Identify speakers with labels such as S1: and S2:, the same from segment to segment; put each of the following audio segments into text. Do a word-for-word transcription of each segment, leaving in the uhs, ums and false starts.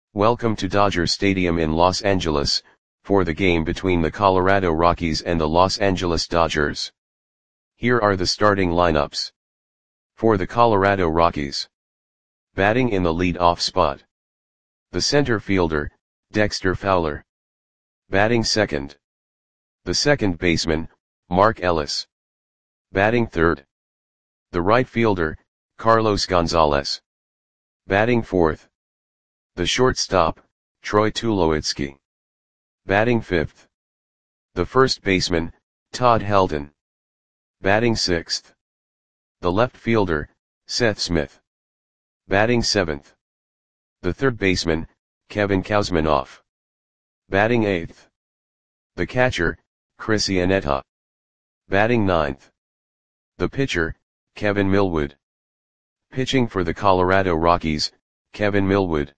S1: Welcome to Dodger Stadium in Los Angeles, for the game between the Colorado Rockies and the Los Angeles Dodgers. Here are the starting lineups. For the Colorado Rockies. Batting in the lead-off spot. The center fielder, Dexter Fowler. Batting second. The second baseman, Mark Ellis. Batting third. The right fielder, Carlos Gonzalez. Batting fourth. The shortstop, Troy Tulowitzki. Batting fifth. The first baseman, Todd Helton. Batting sixth. The left fielder, Seth Smith. Batting seventh. The third baseman, Kevin Kuzminoff. Batting eighth. The catcher, Chris Iannetta. Batting ninth. The pitcher, Kevin Millwood. Pitching for the Colorado Rockies, Kevin Millwood.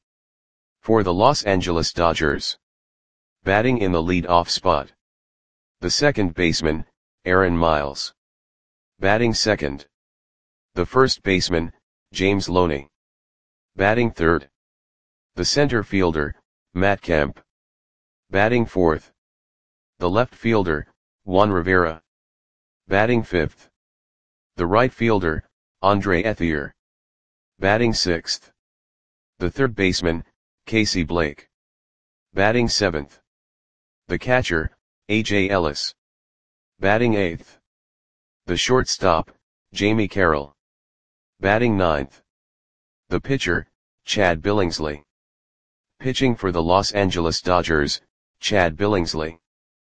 S1: For the Los Angeles Dodgers. Batting in the lead-off spot. The second baseman, Aaron Miles. Batting second. The first baseman, James Loney. Batting third. The center fielder, Matt Kemp. Batting fourth. The left fielder, Juan Rivera. Batting fifth. The right fielder, Andre Ethier. Batting sixth. The third baseman, Casey Blake. Batting seventh. The catcher, A J Ellis. Batting eighth. The shortstop, Jamie Carroll. Batting ninth. The pitcher, Chad Billingsley. Pitching for the Los Angeles Dodgers, Chad Billingsley.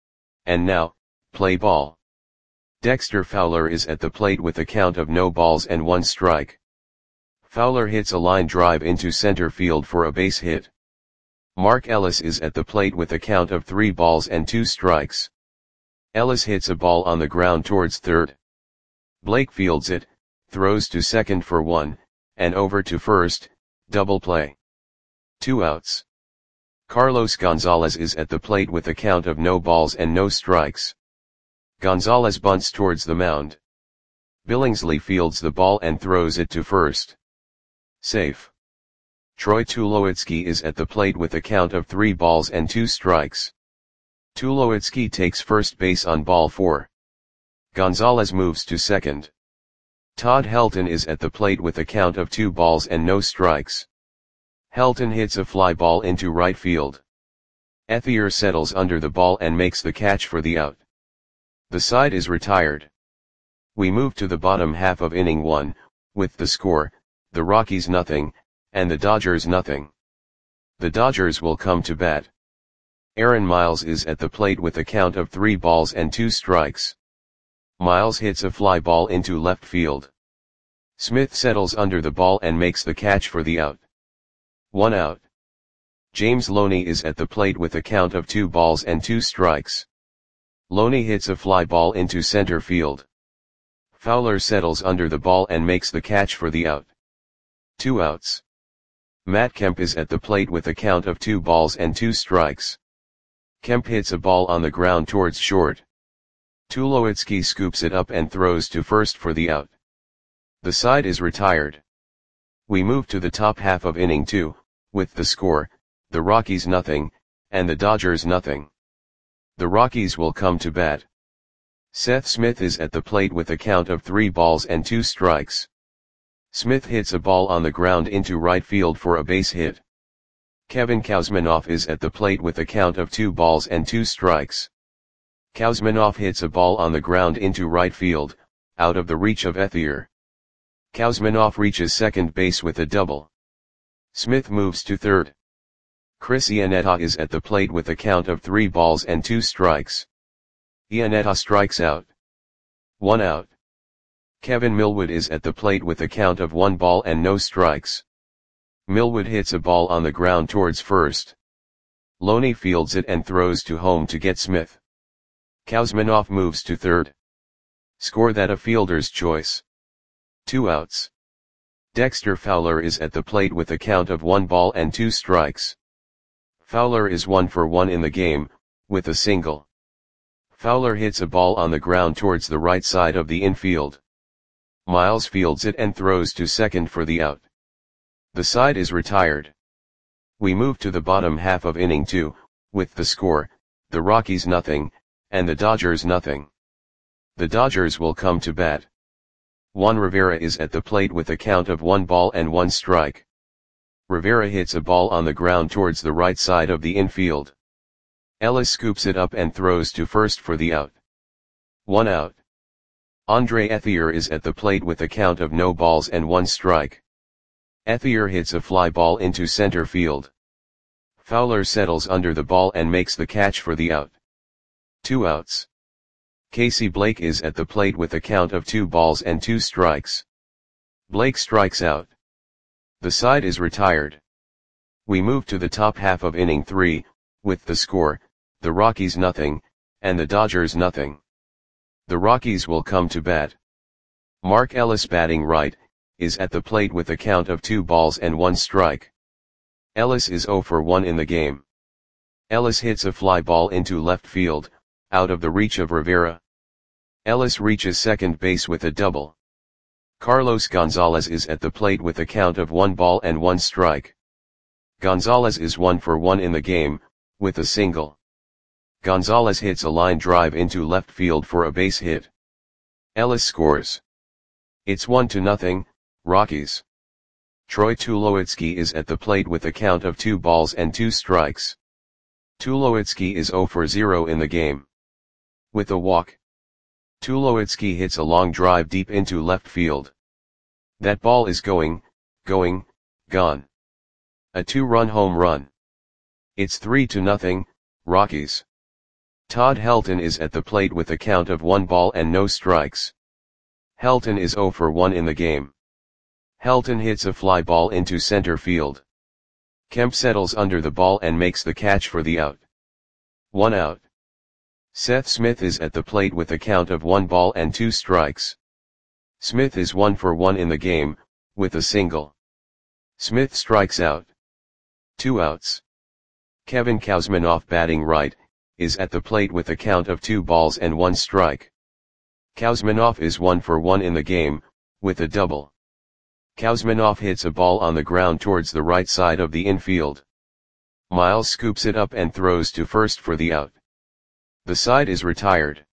S1: And now, play ball. Dexter Fowler is at the plate with a count of no balls and one strike. Fowler hits a line drive into center field for a base hit. Mark Ellis is at the plate with a count of three balls and two strikes. Ellis hits a ball on the ground towards third. Blake fields it, throws to second for one, and over to first, double play. Two outs. Carlos Gonzalez is at the plate with a count of no balls and no strikes. Gonzalez bunts towards the mound. Billingsley fields the ball and throws it to first. Safe. Troy Tulowitzki is at the plate with a count of three balls and two strikes. Tulowitzki takes first base on ball four. Gonzalez moves to second. Todd Helton is at the plate with a count of two balls and no strikes. Helton hits a fly ball into right field. Ethier settles under the ball and makes the catch for the out. The side is retired. We move to the bottom half of inning one, with the score, the Rockies nothing, and the Dodgers nothing. The Dodgers will come to bat. Aaron Miles is at the plate with a count of three balls and two strikes. Miles hits a fly ball into left field. Smith settles under the ball and makes the catch for the out. One out. James Loney is at the plate with a count of two balls and two strikes. Loney hits a fly ball into center field. Fowler settles under the ball and makes the catch for the out. Two outs. Matt Kemp is at the plate with a count of two balls and two strikes. Kemp hits a ball on the ground towards short. Tulowitzki scoops it up and throws to first for the out. The side is retired. We move to the top half of inning two, with the score, the Rockies nothing, and the Dodgers nothing. The Rockies will come to bat. Seth Smith is at the plate with a count of three balls and two strikes. Smith hits a ball on the ground into right field for a base hit. Kevin Kuzminoff is at the plate with a count of two balls and two strikes. Kuzminoff hits a ball on the ground into right field, out of the reach of Ethier. Kuzminoff reaches second base with a double. Smith moves to third. Chris Iannetta is at the plate with a count of three balls and two strikes. Iannetta strikes out. One out. Kevin Millwood is at the plate with a count of one ball and no strikes. Millwood hits a ball on the ground towards first. Loney fields it and throws to home to get Smith. Kuzminoff moves to third. Score that a fielder's choice. Two outs. Dexter Fowler is at the plate with a count of one ball and two strikes. Fowler is one for one in the game, with a single. Fowler hits a ball on the ground towards the right side of the infield. Miles fields it and throws to second for the out. The side is retired. We move to the bottom half of inning two, with the score, the Rockies nothing, and the Dodgers nothing. The Dodgers will come to bat. Juan Rivera is at the plate with a count of one ball and one strike. Rivera hits a ball on the ground towards the right side of the infield. Ellis scoops it up and throws to first for the out. One out. Andre Ethier is at the plate with a count of no balls and one strike. Ethier hits a fly ball into center field. Fowler settles under the ball and makes the catch for the out. Two outs. Casey Blake is at the plate with a count of two balls and two strikes. Blake strikes out. The side is retired. We move to the top half of inning three, with the score, the Rockies nothing, and the Dodgers nothing. The Rockies will come to bat. Mark Ellis, batting right, is at the plate with a count of two balls and one strike. Ellis is oh for one in the game. Ellis hits a fly ball into left field, out of the reach of Rivera. Ellis reaches second base with a double. Carlos Gonzalez is at the plate with a count of one ball and one strike. Gonzalez is one for one in the game, with a single. Gonzalez hits a line drive into left field for a base hit. Ellis scores. It's one to nothing, Rockies. Troy Tulowitzki is at the plate with a count of two balls and two strikes. Tulowitzki is oh for zero in the game. With a walk, Tulowitzki hits a long drive deep into left field. That ball is going, going, gone. A two-run home run. It's three to nothing, Rockies. Todd Helton is at the plate with a count of one ball and no strikes. Helton is oh for one in the game. Helton hits a fly ball into center field. Kemp settles under the ball and makes the catch for the out. One out. Seth Smith is at the plate with a count of one ball and two strikes. Smith is one for one in the game, with a single. Smith strikes out. Two outs. Kevin Kuzminoff, batting right, is at the plate with a count of two balls and one strike. Kuzminoff is one for one in the game, with a double. Kuzminoff hits a ball on the ground towards the right side of the infield. Miles scoops it up and throws to first for the out. The side is retired.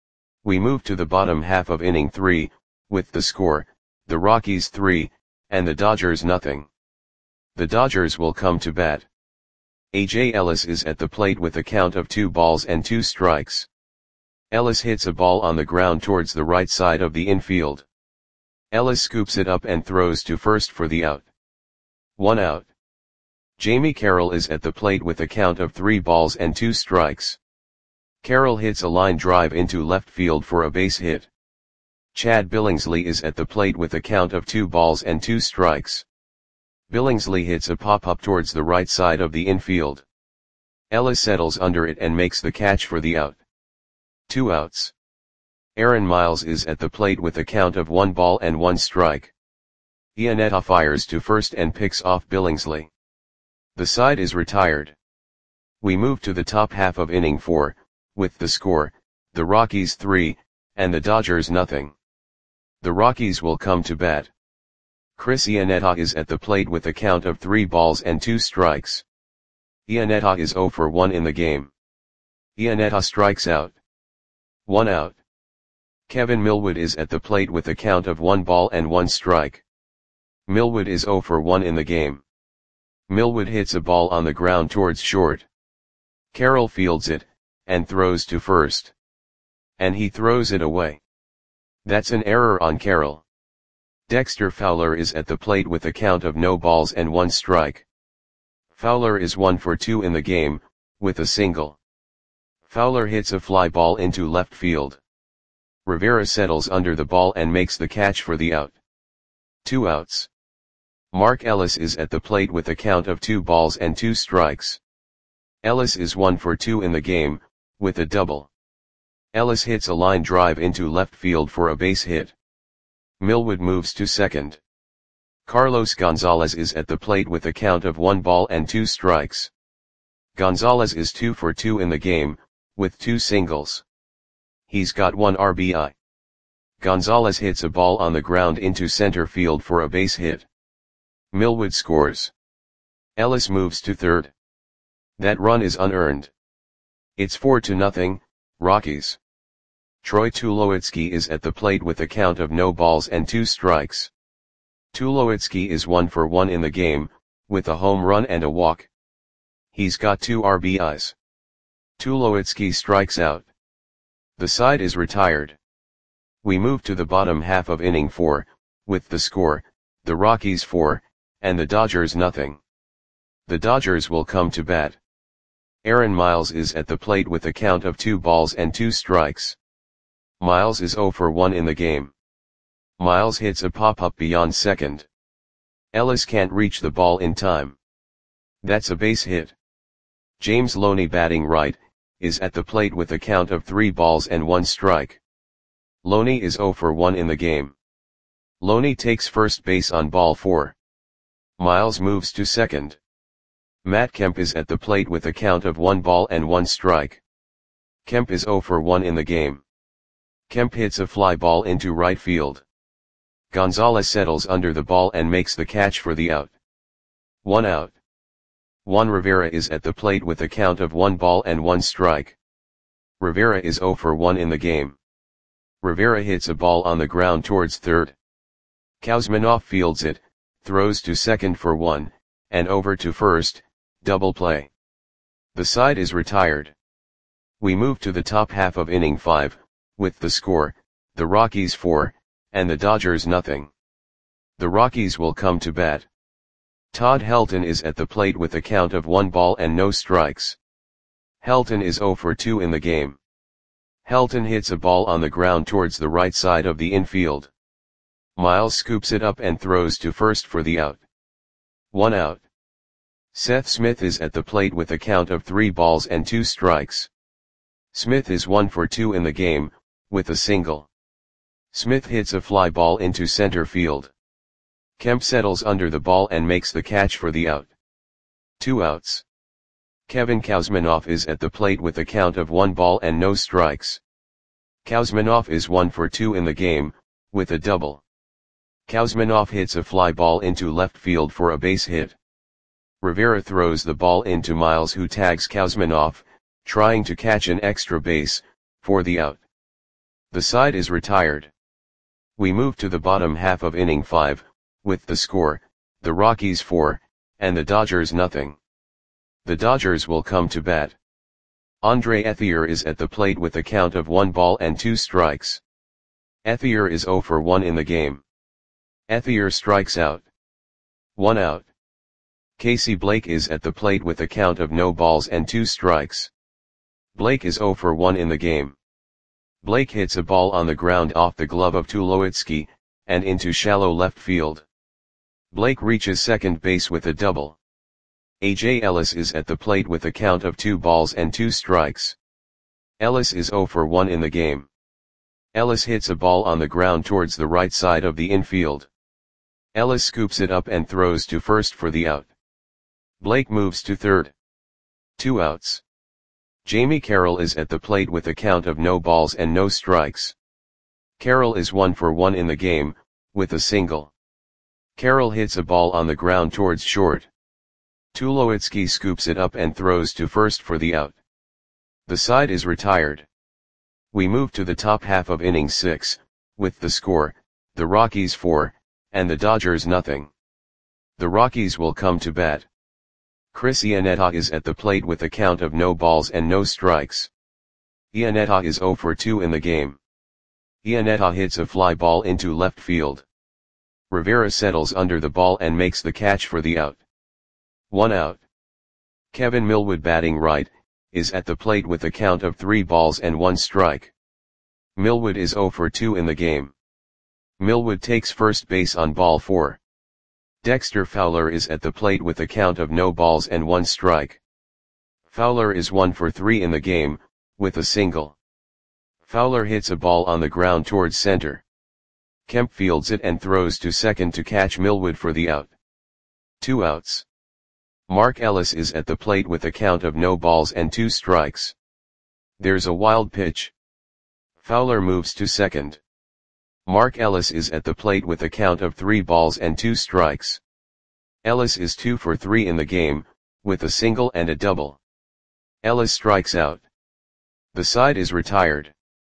S1: We move to the bottom half of inning three, with the score, the Rockies three, and the Dodgers nothing. The Dodgers will come to bat. A J Ellis is at the plate with a count of two balls and two strikes. Ellis hits a ball on the ground towards the right side of the infield. Ellis scoops it up and throws to first for the out. One out. Jamie Carroll is at the plate with a count of three balls and two strikes. Carroll hits a line drive into left field for a base hit. Chad Billingsley is at the plate with a count of two balls and two strikes. Billingsley hits a pop-up towards the right side of the infield. Ellis settles under it and makes the catch for the out. Two outs. Aaron Miles is at the plate with a count of one ball and one strike. Iannetta fires to first and picks off Billingsley. The side is retired. We move to the top half of inning four, with the score, the Rockies three, and the Dodgers nothing. The Rockies will come to bat. Chris Iannetta is at the plate with a count of three balls and two strikes. Iannetta is oh for one in the game. Iannetta strikes out. One out. Kevin Millwood is at the plate with a count of one ball and one strike. Millwood is oh for one in the game. Millwood hits a ball on the ground towards short. Carroll fields it, and throws to first. And he throws it away. That's an error on Carroll. Dexter Fowler is at the plate with a count of no balls and one strike. Fowler is one for two in the game, with a single. Fowler hits a fly ball into left field. Rivera settles under the ball and makes the catch for the out. Two outs. Mark Ellis is at the plate with a count of two balls and two strikes. Ellis is one for two in the game, with a double. Ellis hits a line drive into left field for a base hit. Millwood moves to second. Carlos Gonzalez is at the plate with a count of one ball and two strikes. Gonzalez is two for two in the game, with two singles. He's got one R B I. Gonzalez hits a ball on the ground into center field for a base hit. Millwood scores. Ellis moves to third. That run is unearned. It's four to nothing, Rockies. Troy Tulowitzki is at the plate with a count of no balls and two strikes. Tulowitzki is one for one in the game, with a home run and a walk. He's got two R B Is. Tulowitzki strikes out. The side is retired. We move to the bottom half of inning four, with the score, the Rockies four, and the Dodgers nothing. The Dodgers will come to bat. Aaron Miles is at the plate with a count of two balls and two strikes. Miles is zero for one in the game. Miles hits a pop-up beyond second. Ellis can't reach the ball in time. That's a base hit. James Loney, batting right, is at the plate with a count of three balls and one strike. Loney is zero for one in the game. Loney takes first base on ball four. Miles moves to second. Matt Kemp is at the plate with a count of one ball and one strike. Kemp is zero for one in the game. Kemp hits a fly ball into right field. Gonzalez settles under the ball and makes the catch for the out. One out. Juan Rivera is at the plate with a count of one ball and one strike. Rivera is zero for one in the game. Rivera hits a ball on the ground towards third. Kuzminoff fields it, throws to second for one, and over to first, double play. The side is retired. We move to the top half of inning five, with the score, the Rockies four, and the Dodgers nothing. The Rockies will come to bat. Todd Helton is at the plate with a count of one ball and no strikes. Helton is zero for two in the game. Helton hits a ball on the ground towards the right side of the infield. Miles scoops it up and throws to first for the out. One out. Seth Smith is at the plate with a count of three balls and two strikes. Smith is one for two in the game, with a single. Smith hits a fly ball into center field. Kemp settles under the ball and makes the catch for the out. Two outs. Kevin Kuzminoff is at the plate with a count of one ball and no strikes. Kuzminoff is one for two in the game, with a double. Kuzminoff hits a fly ball into left field for a base hit. Rivera throws the ball into Miles, who tags Kuzminoff, trying to catch an extra base, for the out. The side is retired. We move to the bottom half of inning five, with the score, the Rockies four, and the Dodgers nothing. The Dodgers will come to bat. Andre Ethier is at the plate with a count of one ball and two strikes. Ethier is zero for one in the game. Ethier strikes out. One out. Casey Blake is at the plate with a count of no balls and two strikes. Blake is zero for one in the game. Blake hits a ball on the ground off the glove of Tulowitzki, and into shallow left field. Blake reaches second base with a double. A J Ellis is at the plate with a count of two balls and two strikes. Ellis is zero for one in the game. Ellis hits a ball on the ground towards the right side of the infield. Ellis scoops it up and throws to first for the out. Blake moves to third. Two outs. Jamie Carroll is at the plate with a count of no balls and no strikes. Carroll is one for one in the game, with a single. Carroll hits a ball on the ground towards short. Tulowitzki scoops it up and throws to first for the out. The side is retired. We move to the top half of inning six, with the score, the Rockies four, and the Dodgers nothing. The Rockies will come to bat. Chris Iannetta is at the plate with a count of no balls and no strikes. Iannetta is zero for two in the game. Iannetta hits a fly ball into left field. Rivera settles under the ball and makes the catch for the out. One out. Kevin Millwood, batting right, is at the plate with a count of three balls and one strike. Millwood is zero for two in the game. Millwood takes first base on ball four. Dexter Fowler is at the plate with a count of no balls and one strike. Fowler is one for three in the game, with a single. Fowler hits a ball on the ground towards center. Kemp fields it and throws to second to catch Millwood for the out. Two outs. Mark Ellis is at the plate with a count of no balls and two strikes. There's a wild pitch. Fowler moves to second. Mark Ellis is at the plate with a count of three balls and two strikes. Ellis is two for three in the game, with a single and a double. Ellis strikes out. The side is retired.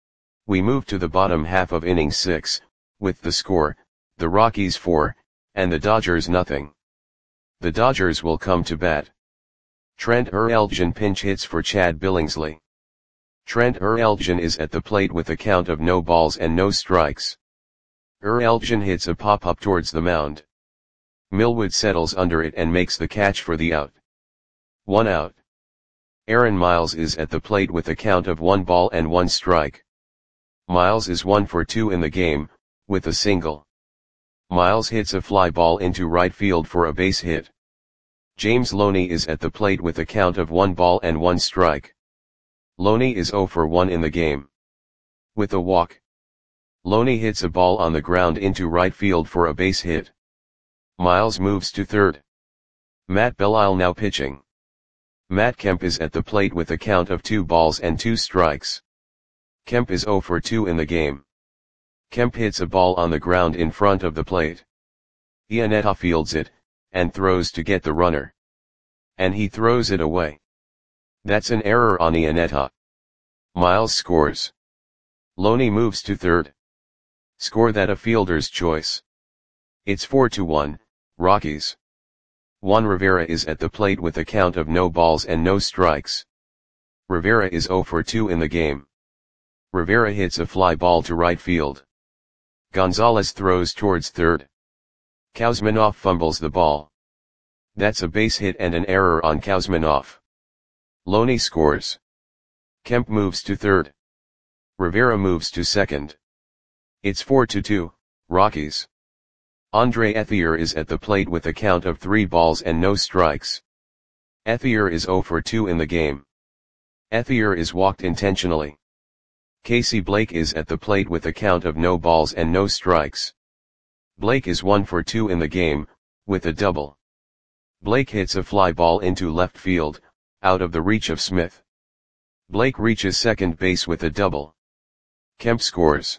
S1: We move to the bottom half of inning six, with the score, the Rockies four, and the Dodgers nothing. The Dodgers will come to bat. Trent Ereljan pinch hits for Chad Billingsley. Trent Ereljan is at the plate with a count of no balls and no strikes. Ereljan hits a pop-up towards the mound. Millwood settles under it and makes the catch for the out. One out. Aaron Miles is at the plate with a count of one ball and one strike. Miles is one for two in the game, with a single. Miles hits a fly ball into right field for a base hit. James Loney is at the plate with a count of one ball and one strike. Loney is zero for one in the game. With a walk. Loney hits a ball on the ground into right field for a base hit. Miles moves to third. Matt Belisle now pitching. Matt Kemp is at the plate with a count of two balls and two strikes. Kemp is zero for two in the game. Kemp hits a ball on the ground in front of the plate. Iannetta fields it, and throws to get the runner. And he throws it away. That's an error on Iannetta. Miles scores. Loney moves to third. Score that a fielder's choice. It's four to one, Rockies. Juan Rivera is at the plate with a count of no balls and no strikes. Rivera is zero for two in the game. Rivera hits a fly ball to right field. Gonzalez throws towards third. Kuzminoff fumbles the ball. That's a base hit and an error on Kuzminoff. Loney scores. Kemp moves to third. Rivera moves to second. It's four to two, Rockies. Andre Ethier is at the plate with a count of three balls and no strikes. Ethier is zero for two in the game. Ethier is walked intentionally. Casey Blake is at the plate with a count of no balls and no strikes. Blake is one for two in the game, with a double. Blake hits a fly ball into left field, out of the reach of Smith. Blake reaches second base with a double. Kemp scores.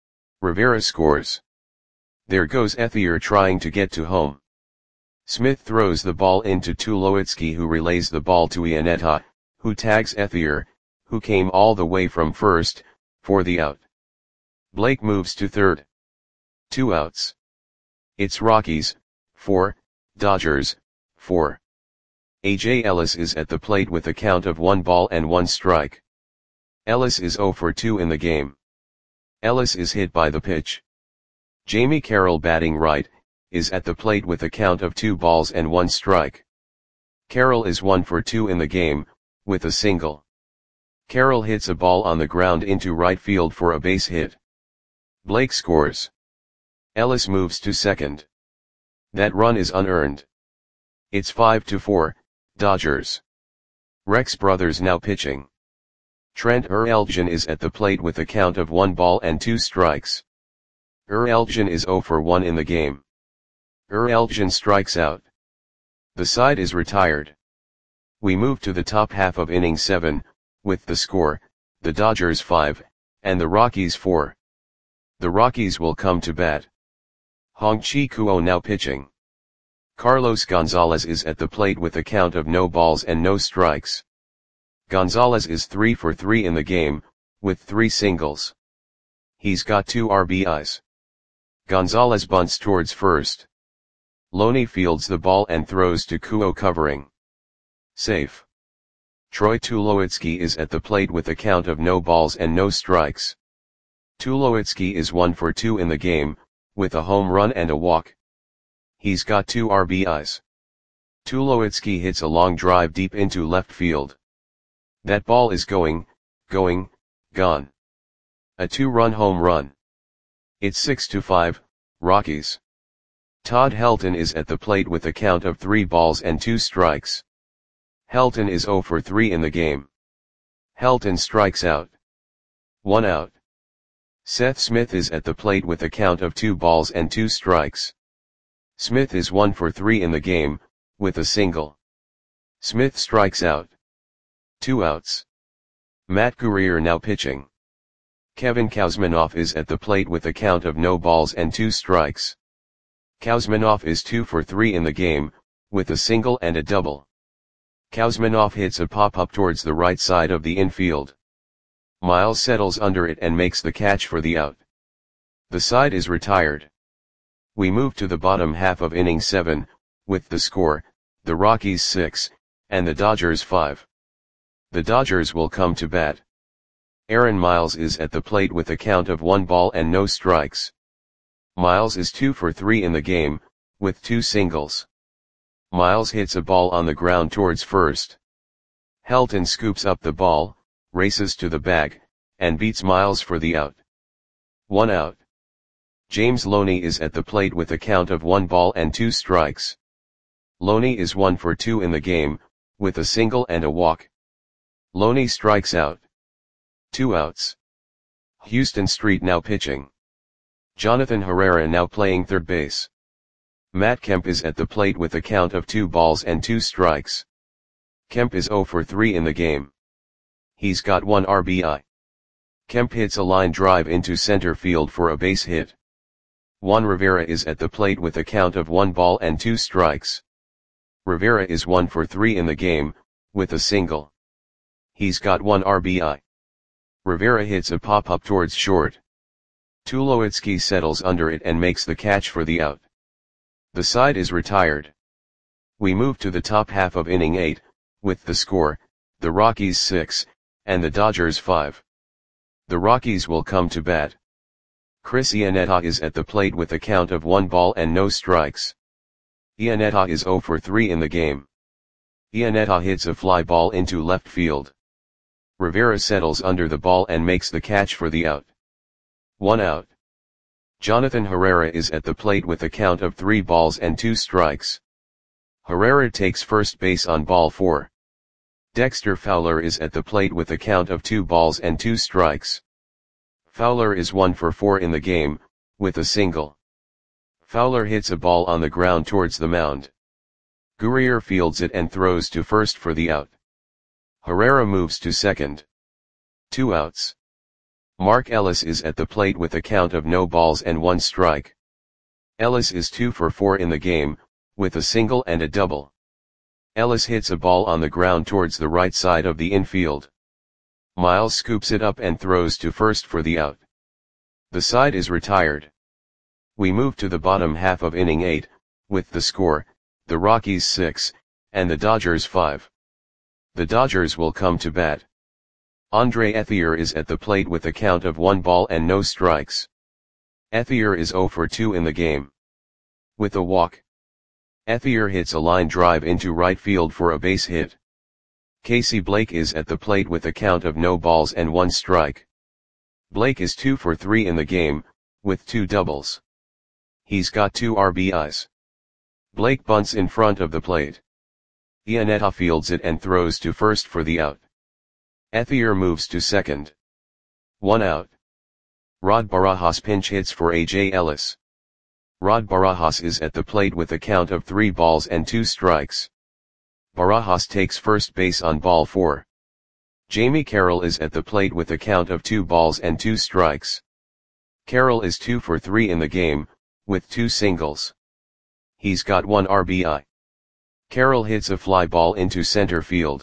S1: Rivera scores. There goes Ethier trying to get to home. Smith throws the ball into Tulowitzki, who relays the ball to Iannetta, who tags Ethier, who came all the way from first, for the out. Blake moves to third. Two outs. It's Rockies, four, Dodgers, four. A J Ellis is at the plate with a count of one ball and one strike. Ellis is zero for two in the game. Ellis is hit by the pitch. Jamie Carroll, batting right, is at the plate with a count of two balls and one strike. Carroll is one for two in the game, with a single. Carroll hits a ball on the ground into right field for a base hit. Blake scores. Ellis moves to second. That run is unearned. It's five to four, Dodgers. Rex Brothers now pitching. Trent Ereljan is at the plate with a count of one ball and two strikes. Ereljan is zero for one in the game. Ereljan strikes out. The side is retired. We move to the top half of inning seven, with the score, the Dodgers five, and the Rockies four. The Rockies will come to bat. Hong-Chi Kuo now pitching. Carlos Gonzalez is at the plate with a count of no balls and no strikes. Gonzalez is three for three in the game, with three singles. He's got two R B Is. Gonzalez bunts towards first. Loney fields the ball and throws to Kuo, covering. Safe. Troy Tulowitzki is at the plate with a count of no balls and no strikes. Tulowitzki is one for two in the game, with a home run and a walk. He's got two R B Is. Tulowitzki hits a long drive deep into left field. That ball is going, going, gone. A two-run home run. It's six to five, Rockies. Todd Helton is at the plate with a count of three balls and two strikes. Helton is zero for three in the game. Helton strikes out. One out. Seth Smith is at the plate with a count of two balls and two strikes. Smith is one for three in the game, with a single. Smith strikes out. Two outs. Matt Guerrier now pitching. Kevin Kuzminoff is at the plate with a count of no balls and two strikes. Kuzminoff is two for three in the game, with a single and a double. Kuzminov hits a pop-up towards the right side of the infield. Miles settles under it and makes the catch for the out. The side is retired. We move to the bottom half of inning seven, with the score, the Rockies six, and the Dodgers five. The Dodgers will come to bat. Aaron Miles is at the plate with a count of one ball and no strikes. Miles is two for three in the game, with two singles. Miles hits a ball on the ground towards first. Helton scoops up the ball, races to the bag, and beats Miles for the out. One out. James Loney is at the plate with a count of one ball and two strikes. Loney is one for two in the game, with a single and a walk. Loney strikes out. Two outs. Houston Street now pitching. Jonathan Herrera now playing third base. Matt Kemp is at the plate with a count of two balls and two strikes. Kemp is zero for three in the game. He's got one R B I. Kemp hits a line drive into center field for a base hit. Juan Rivera is at the plate with a count of one ball and two strikes. Rivera is one for three in the game, with a single. He's got one R B I. Rivera hits a pop-up towards short. Tulowitzki settles under it and makes the catch for the out. The side is retired. We move to the top half of inning eight, with the score, the Rockies six, and the Dodgers five. The Rockies will come to bat. Chris Iannetta is at the plate with a count of one ball and no strikes. Iannetta is zero for three in the game. Iannetta hits a fly ball into left field. Rivera settles under the ball and makes the catch for the out. One out. Jonathan Herrera is at the plate with a count of three balls and two strikes. Herrera takes first base on ball four. Dexter Fowler is at the plate with a count of two balls and two strikes. Fowler is one for four in the game, with a single. Fowler hits a ball on the ground towards the mound. Gurrier fields it and throws to first for the out. Herrera moves to second. Two outs. Mark Ellis is at the plate with a count of no balls and one strike. Ellis is two for four in the game, with a single and a double. Ellis hits a ball on the ground towards the right side of the infield. Miles scoops it up and throws to first for the out. The side is retired. We move to the bottom half of inning eight, with the score, the Rockies six, and the Dodgers five. The Dodgers will come to bat. Andre Ethier is at the plate with a count of one ball and no strikes. Ethier is zero for two in the game. With a walk. Ethier hits a line drive into right field for a base hit. Casey Blake is at the plate with a count of no balls and one strike. Blake is two for three in the game, with two doubles. He's got two R B Is. Blake bunts in front of the plate. Iannetta fields it and throws to first for the out. Ethier moves to second. One out. Rod Barajas pinch hits for A J Ellis. Rod Barajas is at the plate with a count of three balls and two strikes. Barajas takes first base on ball four. Jamie Carroll is at the plate with a count of two balls and two strikes. Carroll is two for three in the game, with two singles. He's got one R B I. Carroll hits a fly ball into center field.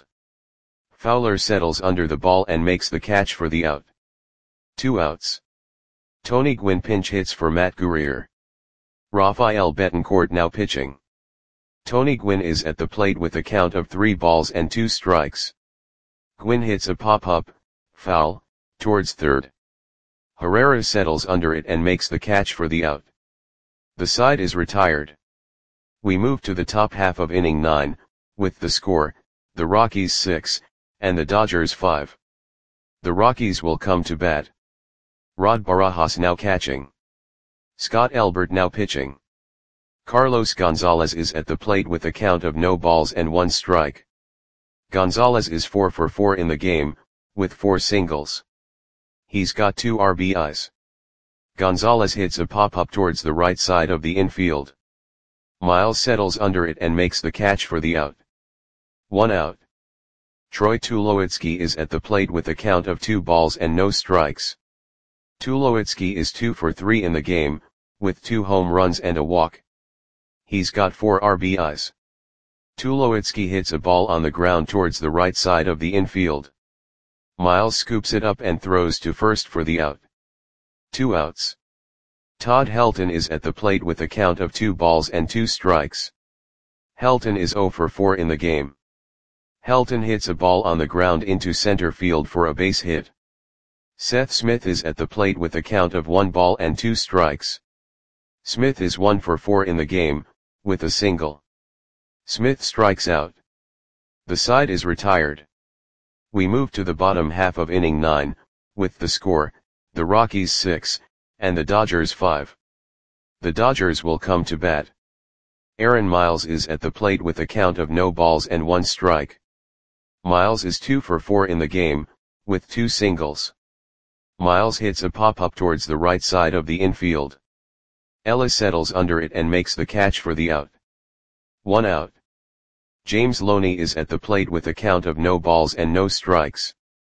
S1: Fowler settles under the ball and makes the catch for the out. Two outs. Tony Gwynn pinch hits for Matt Gurrier. Rafael Betancourt now pitching. Tony Gwynn is at the plate with a count of three balls and two strikes. Gwynn hits a pop-up, foul, towards third. Herrera settles under it and makes the catch for the out. The side is retired. We move to the top half of inning nine, with the score, the Rockies six, and the Dodgers five. The Rockies will come to bat. Rod Barajas now catching. Scott Elbert now pitching. Carlos Gonzalez is at the plate with a count of no balls and one strike. Gonzalez is four for four in the game, with four singles. He's got two R B Is. Gonzalez hits a pop-up towards the right side of the infield. Miles settles under it and makes the catch for the out. One out. Troy Tulowitzki is at the plate with a count of two balls and no strikes. Tulowitzki is two for three in the game, with two home runs and a walk. He's got four R B Is. Tulowitzki hits a ball on the ground towards the right side of the infield. Miles scoops it up and throws to first for the out. Two outs. Todd Helton is at the plate with a count of two balls and two strikes. Helton is zero for four in the game. Helton hits a ball on the ground into center field for a base hit. Seth Smith is at the plate with a count of one ball and two strikes. Smith is one for four in the game, with a single. Smith strikes out. The side is retired. We move to the bottom half of inning nine, with the score, the Rockies six, and the Dodgers five. The Dodgers will come to bat. Aaron Miles is at the plate with a count of no balls and one strike. Miles is two for four in the game, with two singles. Miles hits a pop-up towards the right side of the infield. Ella settles under it and makes the catch for the out. One out. James Loney is at the plate with a count of no balls and no strikes.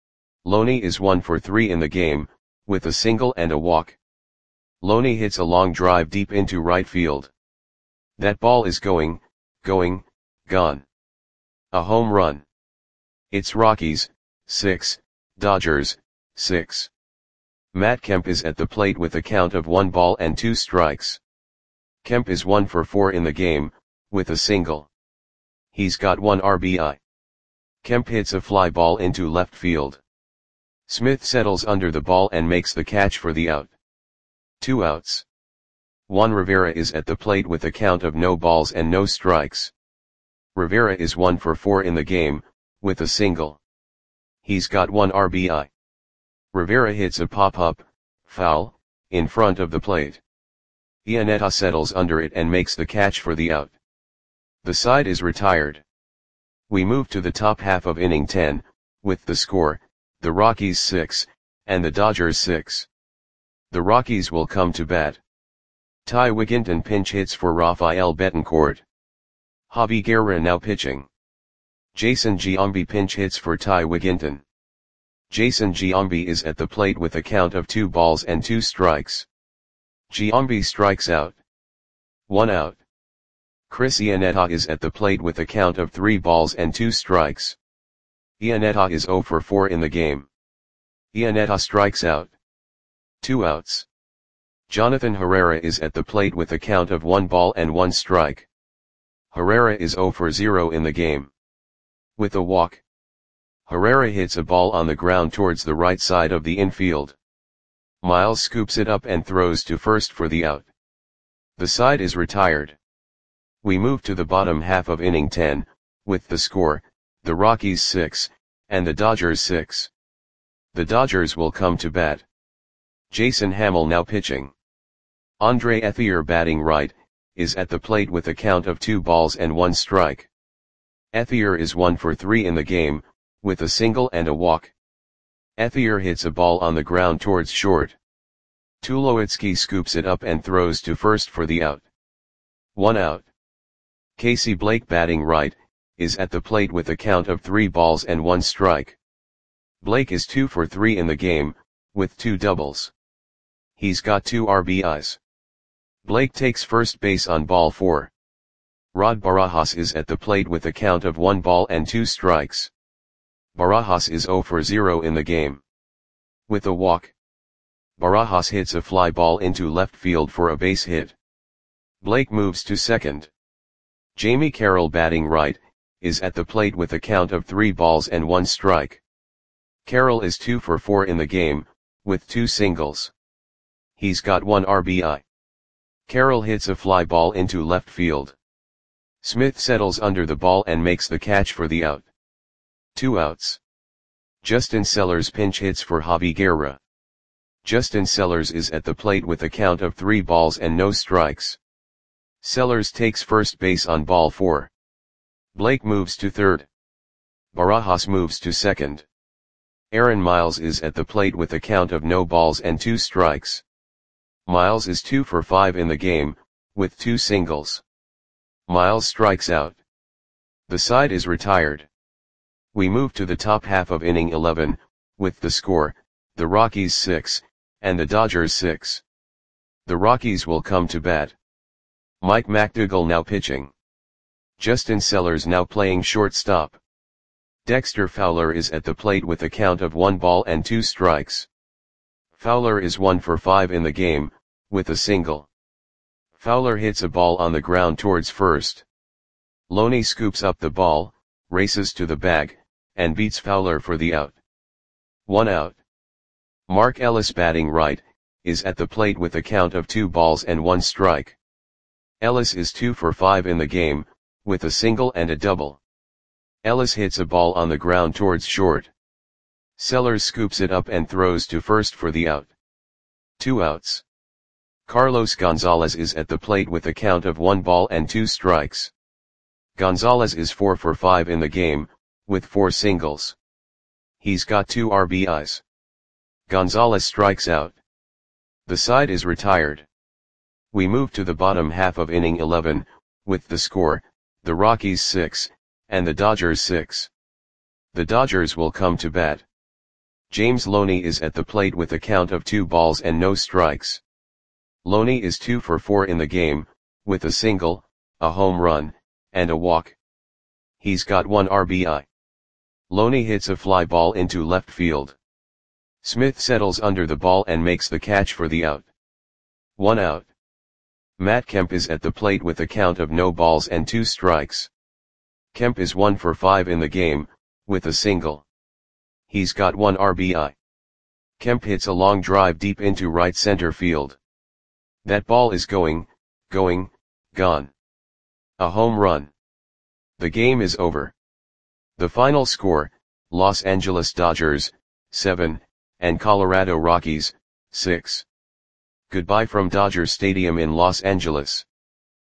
S1: Loney is one for three in the game, with a single and a walk. Loney hits a long drive deep into right field. That ball is going, going, gone. A home run. It's Rockies, six, Dodgers, six. Matt Kemp is at the plate with a count of one ball and two strikes. Kemp is one for four in the game, with a single. He's got one R B I. Kemp hits a fly ball into left field. Smith settles under the ball and makes the catch for the out. Two outs. Juan Rivera is at the plate with a count of no balls and no strikes. Rivera is one for four in the game, with a single. He's got one R B I. Rivera hits a pop-up, foul, in front of the plate. Iannetta settles under it and makes the catch for the out. The side is retired. We move to the top half of inning ten, with the score, the Rockies six, and the Dodgers six. The Rockies will come to bat. Ty Wigginton pinch hits for Rafael Betancourt. Javi Guerra now pitching. Jason Giambi pinch hits for Ty Wigginton. Jason Giambi is at the plate with a count of two balls and two strikes. Giambi strikes out. One out. Chris Iannetta is at the plate with a count of three balls and two strikes. Iannetta is zero for four in the game. Iannetta strikes out. Two outs. Jonathan Herrera is at the plate with a count of one ball and one strike. Herrera is zero for zero in the game. With a walk. Herrera hits a ball on the ground towards the right side of the infield. Miles scoops it up and throws to first for the out. The side is retired. We move to the bottom half of inning ten, with the score, the Rockies six, and the Dodgers six. The Dodgers will come to bat. Jason Hamill now pitching. Andre Ethier batting right, is at the plate with a count of two balls and one strike. Ethier is one for three in the game, with a single and a walk. Ethier hits a ball on the ground towards short. Tulowitzki scoops it up and throws to first for the out. One out. Casey Blake batting right, is at the plate with a count of three balls and one strike. Blake is two for three in the game, with two doubles. He's got two R B Is. Blake takes first base on ball four. Rod Barajas is at the plate with a count of one ball and two strikes. Barajas is zero for zero in the game. With a walk. Barajas hits a fly ball into left field for a base hit. Blake moves to second. Jamie Carroll batting right, is at the plate with a count of three balls and one strike. Carroll is two for four in the game, with two singles. He's got one R B I. Carroll hits a fly ball into left field. Smith settles under the ball and makes the catch for the out. Two outs. Justin Sellers pinch hits for Javi Guerra. Justin Sellers is at the plate with a count of three balls and no strikes. Sellers takes first base on ball four. Blake moves to third. Barajas moves to second. Aaron Miles is at the plate with a count of no balls and two strikes. Miles is two for five in the game, with two singles. Miles strikes out. The side is retired. We move to the top half of inning eleven, with the score, the Rockies six, and the Dodgers six. The Rockies will come to bat. Mike McDougall now pitching. Justin Sellers now playing shortstop. Dexter Fowler is at the plate with a count of one ball and two strikes. Fowler is one for five in the game, with a single. Fowler hits a ball on the ground towards first. Loney scoops up the ball, races to the bag, and beats Fowler for the out. One out. Mark Ellis batting right, is at the plate with a count of two balls and one strike. Ellis is two for five in the game, with a single and a double. Ellis hits a ball on the ground towards short. Sellers scoops it up and throws to first for the out. Two outs. Carlos Gonzalez is at the plate with a count of one ball and two strikes. Gonzalez is four for five in the game, with four singles. He's got two R B Is. Gonzalez strikes out. The side is retired. We move to the bottom half of inning eleven, with the score, the Rockies six, and the Dodgers six. The Dodgers will come to bat. James Loney is at the plate with a count of two balls and no strikes. Loney is two for four in the game, with a single, a home run, and a walk. He's got one R B I. Loney hits a fly ball into left field. Smith settles under the ball and makes the catch for the out. One out. Matt Kemp is at the plate with a count of no balls and two strikes. Kemp is one for five in the game, with a single. He's got one R B I. Kemp hits a long drive deep into right center field. That ball is going, going, gone. A home run. The game is over. The final score, Los Angeles Dodgers, seven, and Colorado Rockies, six. Goodbye from Dodger Stadium in Los Angeles.